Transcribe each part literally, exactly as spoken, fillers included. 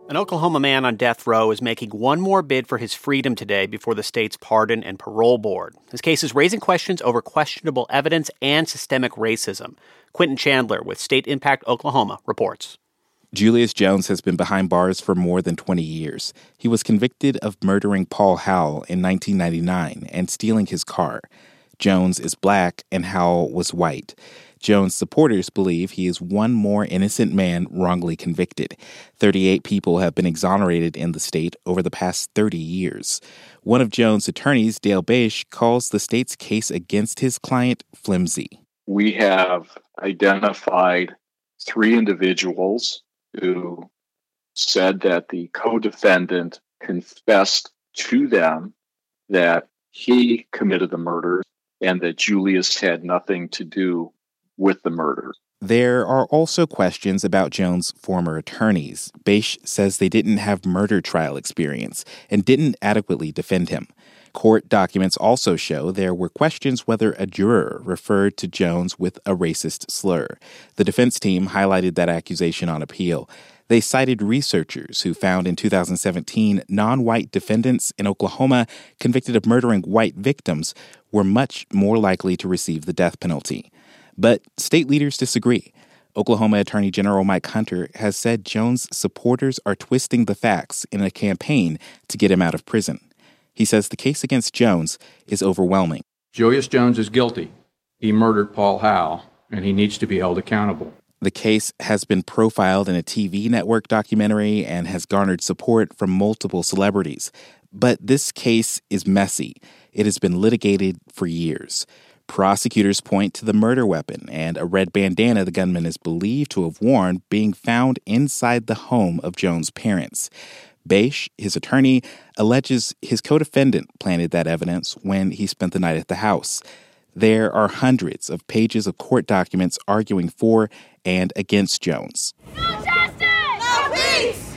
An Oklahoma man on death row is making one more bid for his freedom today before the state's Pardon and Parole Board. His case is raising questions over questionable evidence and systemic racism. Quentin Chandler with State Impact Oklahoma reports. Julius Jones has been behind bars for more than twenty years. He was convicted of murdering Paul Howell in nineteen ninety-nine and stealing his car. Jones is black and Howell was white. Jones' supporters believe he is one more innocent man wrongly convicted. thirty-eight people have been exonerated in the state over the past thirty years. One of Jones' attorneys, Dale Bache, calls the state's case against his client flimsy. We have identified three individuals who said that the co-defendant confessed to them that he committed the murder and that Julius had nothing to do with the murder. There are also questions about Jones' former attorneys. Bache says they didn't have murder trial experience and didn't adequately defend him. Court documents also show there were questions whether a juror referred to Jones with a racist slur. The defense team highlighted that accusation on appeal. They cited researchers who found in two thousand seventeen non-white defendants in Oklahoma convicted of murdering white victims were much more likely to receive the death penalty. But state leaders disagree. Oklahoma Attorney General Mike Hunter has said Jones' supporters are twisting the facts in a campaign to get him out of prison. He says the case against Jones is overwhelming. Julius Jones is guilty. He murdered Paul Howell, and he needs to be held accountable. The case has been profiled in a T V network documentary and has garnered support from multiple celebrities. But this case is messy. It has been litigated for years. Prosecutors point to the murder weapon and a red bandana the gunman is believed to have worn being found inside the home of Jones' parents. Bache, his attorney, alleges his co-defendant planted that evidence when he spent the night at the house. There are hundreds of pages of court documents arguing for and against Jones. No justice! No peace!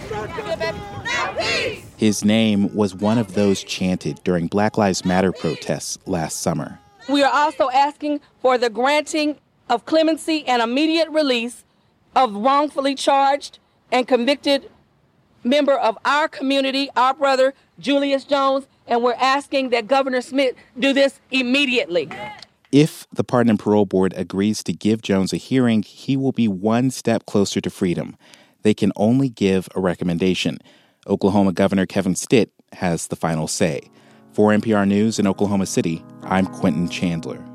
No peace! His name was one of those chanted during Black Lives Matter protests last summer. We are also asking for the granting of clemency and immediate release of wrongfully charged and convicted member of our community, our brother, Julius Jones, and we're asking that Governor Smith do this immediately. If the Pardon and Parole Board agrees to give Jones a hearing, he will be one step closer to freedom. They can only give a recommendation. Oklahoma Governor Kevin Stitt has the final say. For N P R News in Oklahoma City, I'm Quentin Chandler.